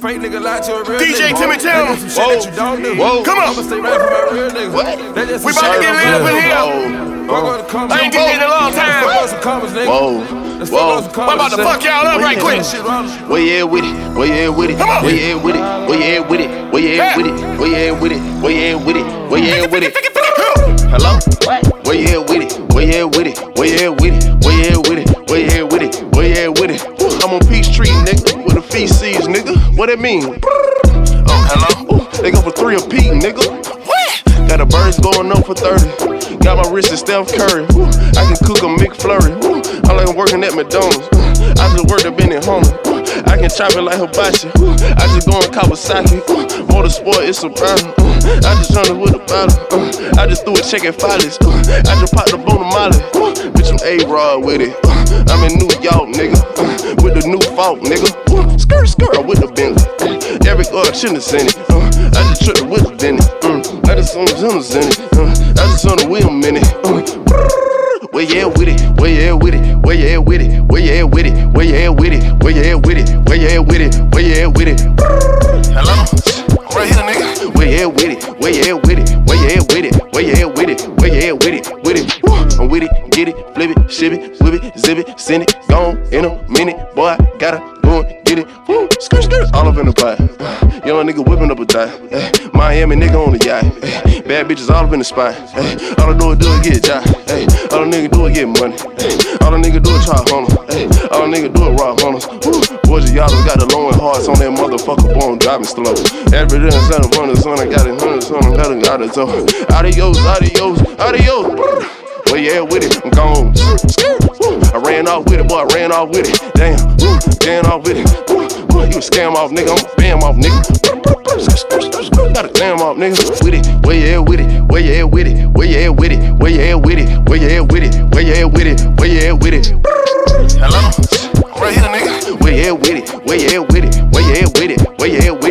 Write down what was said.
Fake nigga lie to a real DJ nigga. Timmy Tim. Whoa. Come on. I'ma stay right for my real nigga. We about to get it up in here. I ain't get it in a long time. Whoa. I'm about to fuck y'all up right quick. Where you at with it? Where you at with it? Come on. Where you at with it? Where you at with it? Where you at with it? Where you at with it? Where you at with it? Where you at with it? Hello? Where you at with it? Where you at with it? Where you at with it? Where you at with it? Where you at with it? Where you at with it? I'm on Peachtree, nigga, with the feces, nigga. What that mean? Oh, hello? Ooh, they go for 3 a peat, nigga. What? Got the birds going up for 30. Got my wrist at Steph Curry. Ooh, I can cook a McFlurry. Ooh, I like working at McDonald's. I just worked at Benny Hunter. I can chop it like hibachi. I just go in Kawasaki. Motorsport, it's a problem. I just run it with a bottle. I just threw a check at Follies. I just popped the bone of Molly. Bitch, I'm A-Rod with it. I'm in New York, nigga. With the new fault, nigga. Skirt with the Bentley. Every shouldn't have seen it. I just tripped the wheels in it. I just on the Hunters in it. I just on the wheel in it. Where you at with it? Where you at with it? Where you at with it? Where you at with it? Where you at with it? Where you at with it? Where you at with it? Where you at with it? Hello? Right here, nigga. Where you at with it? Where you at with it? Where you at with it? Where you at with it? Where you at with it? With it? I'm with it, get it, flip it, ship it, whip it, zip it, send it, gone in a minute. Boy, I gotta go and get it. Woo, skirt, all up in the pot. Young nigga whipping up a tie. Miami nigga on the yacht. Bad bitches all up in the spot. All I do is get a job. All a nigga do is get money. All a nigga do is try hunters. All a nigga do is rock hunters. Boys of y'all got the low and hearts on that motherfucker born driving slow. Every day I'm trying to run the son, I got it, son, I got it, so. Adios. Where you at with it? I'm gone. I ran off with it, boy, I ran off with it. Damn, ran off with it. You a scam off, nigga, I'm a bam off, nigga. Got a glam off, nigga. With it, where you at with it? Where you at with it? Where you at with it? Where you at with it? Where you at with it? Where you at with it? Where you at with it? Hello? Right here, nigga. Where you at with it? Where you at with it? Where you at with it? Where you at with it?